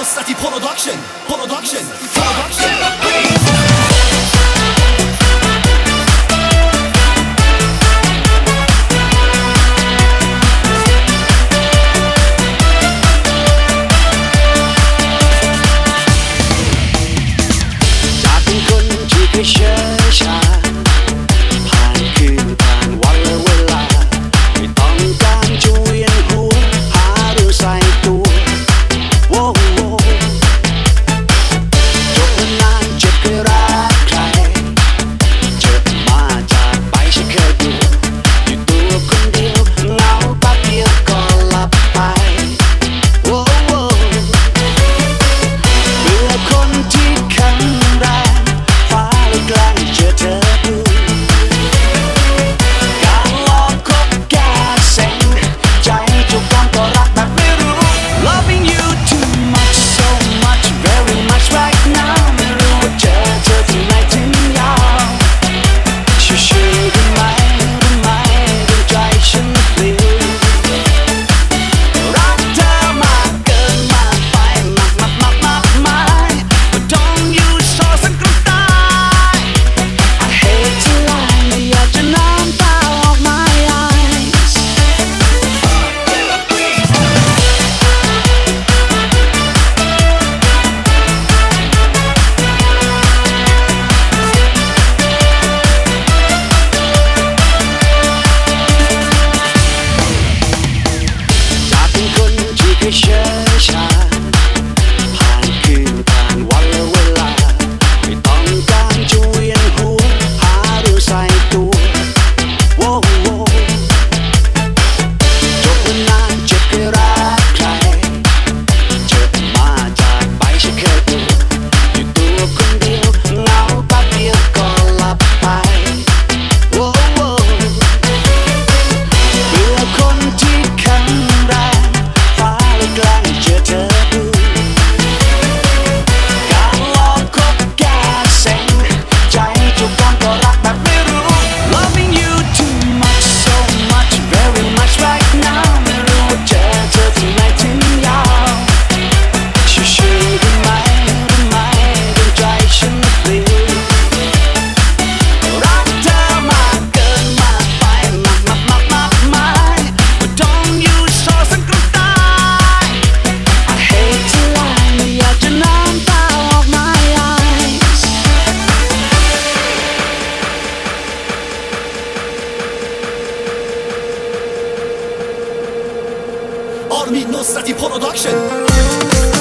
Nostati Production, Production, Production. เชื่อชาผ่านคืนผ่านวันและเวลาไม่ต้องการจะเวียนหัวหาเรื่องใส่ตัวโว้โว้จบมานานเจ็บเคยรักใครเจอมาจากไปฉันเคยกลัวอยู่ตัวคนเดียวเหงาแป๊บเดียวก็หลับไปโว้โว้เบื่อคนที่แข็งแรงใกล้เจอเธอดูการหลอกคบแก่เซ็งใจทุกวันก็รักแบบไม่รู้ Loving you too much so much very much right now ไม่รู้ว่าเจอเธอที่ไหนถึงยาวชื่อได้ไหมดวงใจฉันปลิวรักเธอมากเกินมากไปมากมาย But don't you show สักน้ำตาอยากจะน้ำตาออก my eyes จากเป็นคนที่เคยเชื่อชาผ่านคืนผ่านวันและเวลาไม่ต้องการจะเวียนหัวหาเรื่องใส่ตัวโว้โว้จบมานานเจ็บเคยรักใครเจอมาจากไปฉันเคยกลัวอยู่ตัวคนเดียวเหงาแป๊บเดียวก็หลับไปโว้โว้เบื่อคนที่แข็งแรงฟ้าเลยกลางเจอเธอดูการหลอกคบแก่เซ็งใจทุกวันก็รักแบบไม่รู้ Loving you too much so much very much right now ไม่รู้ว่าเจอเธอที่ไหนถึงยาวชื่อได้ไหมดวงใจฉันปลิวรักเธอมากเกินมากไปมาย But don't you show สักน้ำตา I hate to lie ไม่อยากจะน้ำตาออก my eyes Army Nostati Production.